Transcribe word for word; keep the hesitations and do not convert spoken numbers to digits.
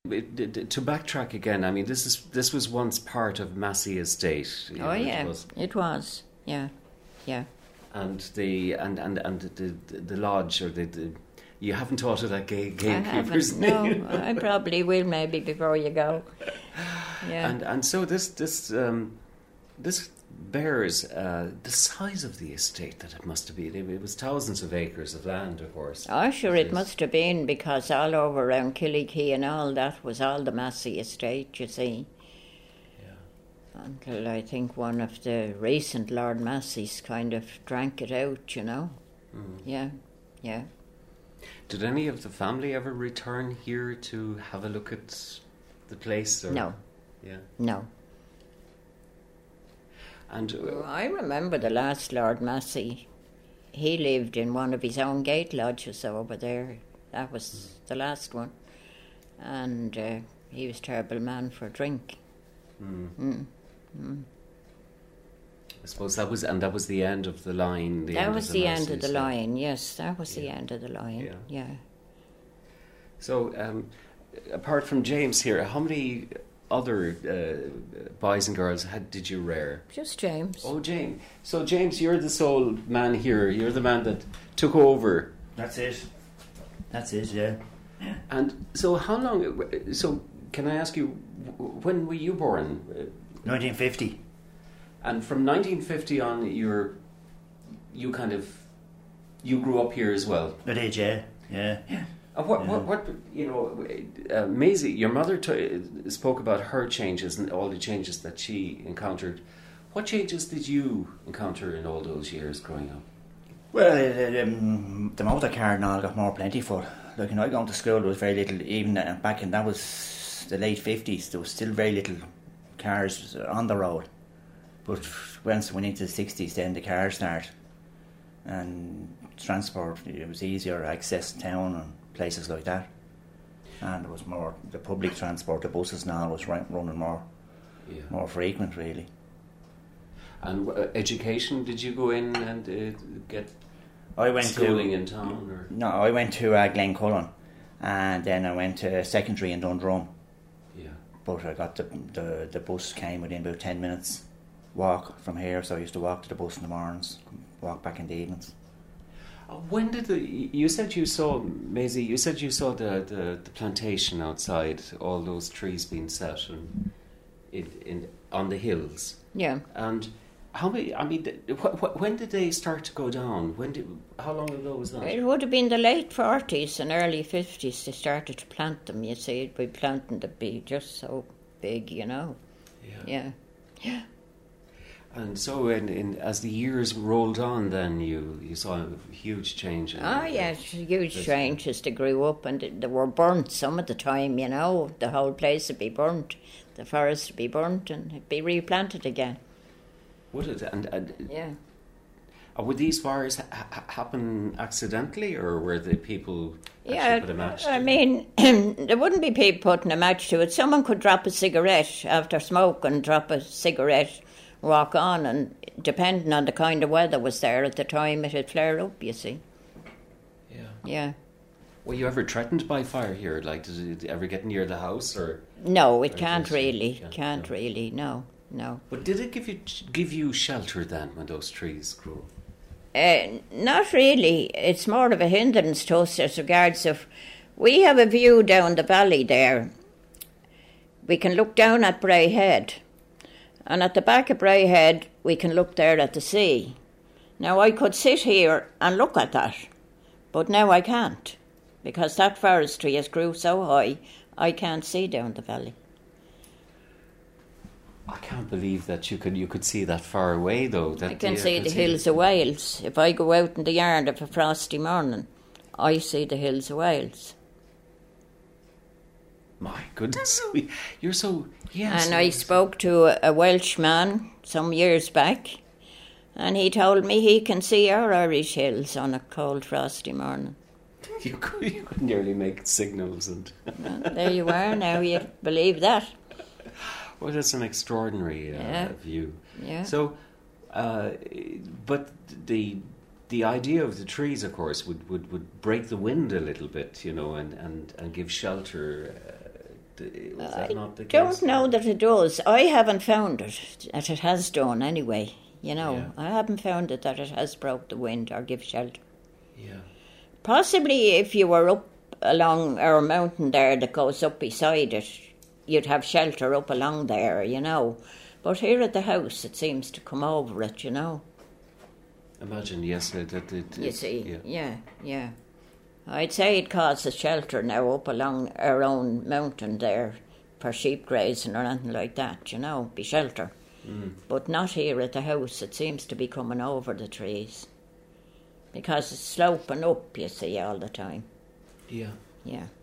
it, to backtrack again, I mean, this is this was once part of Massey Estate. Oh, know, yeah, it was. it was. Yeah, yeah. And the and and and the the, the lodge or the, the you haven't thought of that gay gatekeeper's name. No, I probably will maybe before you go. Yeah. And and so this this um, this bears uh, the size of the estate that it must have been. It was thousands of acres of land, of course. Oh, sure, it must have been, because all over around Killikee and all that was all the Massey estate, you see. Yeah. Until I think one of the recent Lord Masseys kind of drank it out, you know. Mm. Yeah, yeah. Did any of the family ever return here to have a look at the place? Or? No. Yeah. No. And uh, well, I remember the last Lord Massey. He lived in one of his own gate lodges over there. That was mm. the last one. And uh, he was a terrible man for drink. Mm. Mm. Mm. I suppose that was, and that was the end of the line. The that end was of the, the Masseys, end of the so. line, yes. That was yeah. the end of the line, yeah. yeah. So, um, apart from James here, how many other uh, boys and girls had did you rear? Just James. Oh, James. So, James, you're the sole man here. You're the man that took over. That's it. That's it, yeah. And so, how long... So, can I ask you, when were you born? nineteen fifty. And from nineteen fifty on, you're, you kind of, you grew up here as well. I did, yeah, yeah. yeah. And what, yeah. what, what, you know, uh, Maisie, your mother t- spoke about her changes and all the changes that she encountered. What changes did you encounter in all those years growing up? Well, uh, um, the motor car and all got more plentiful. Like, you know, going to school, there was very little, even uh, back in, that was the late fifties, there was still very little cars on the road. But once we went into the sixties, then the cars started. And transport, it was easier access to town and places like that. And there was more, the public transport, the buses now was running more, yeah. more frequent, really. And uh, education, did you go in and uh, get I went schooling to, in town? Or? No, I went to uh, Glencullen, and then I went to secondary in Dundrum. Yeah. But I got the, the the bus came within about ten minutes walk from here, so I used to walk to the bus in the mornings, walk back in the evenings. When did the you said you saw Maisie? You said you saw the, the, the plantation outside, all those trees being set and in, in on the hills. Yeah. And how many? I mean, wh- wh- when did they start to go down? When did? How long ago was that? It would have been the late forties and early fifties. They started to plant them. You see, it'd be planting to be just so big, you know. Yeah. Yeah. Yeah. And so, in, in as the years rolled on, then you, you saw a huge change. In oh, the, yes, huge change as they grew up, and they were burnt some of the time, you know. The whole place would be burnt, the forest would be burnt, and it'd be replanted again. Would it? And, and yeah. Uh, would these fires ha- happen accidentally, or were the people actually yeah, put a match to I it? mean, there wouldn't be people putting a match to it. Someone could drop a cigarette after smoke and drop a cigarette, walk on, and depending on the kind of weather was there at the time, it'd flare up, you see. Yeah. Yeah. Were you ever threatened by fire here? Like, did it ever get near the house, or? No, it or can't just, really. Yeah, can't no. really. No, no. But did it give you give you shelter then when those trees grew? Uh, not really. It's more of a hindrance to us as regards of. We have a view down the valley there. We can look down at Bray Head. And at the back of Bray Head, we can look there at the sea. Now, I could sit here and look at that, but now I can't, because that forestry has grew so high, I can't see down the valley. I can't believe that you could you could see that far away, though. That I can yeah, see can the see hills of Wales. If I go out in the yard of a frosty morning, I see the hills of Wales. My goodness, you're so... Yes, and I yes. spoke to a, a Welshman some years back, and he told me he can see our Irish hills on a cold, frosty morning. You could, you could nearly make signals and... Well, there you are, now you believe that. Well, that's an extraordinary uh, Yeah. view. Yeah. So, uh, but the the idea of the trees, of course, would, would, would break the wind a little bit, you know, and, and, and give shelter. Uh, is that I not the don't case? know that it does. I haven't found it, that it has done anyway. You know, Yeah. I haven't found it that it has broke the wind or give shelter. Yeah. Possibly if you were up along our mountain there that goes up beside it, you'd have shelter up along there, you know. But here at the house, it seems to come over it, you know. Imagine, yes, that it, it, You it- see, yeah. yeah, yeah. I'd say it causes shelter now up along our own mountain there for sheep grazing or anything like that, you know, be shelter. Mm. But not here at the house. It seems to be coming over the trees because it's sloping up, you see, all the time. Yeah. Yeah.